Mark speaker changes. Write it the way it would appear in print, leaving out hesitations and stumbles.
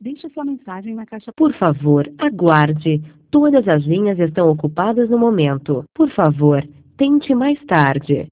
Speaker 1: Deixe sua mensagem na caixa.
Speaker 2: Por favor, aguarde. Todas as linhas estão ocupadas no momento. Por favor, tente mais tarde.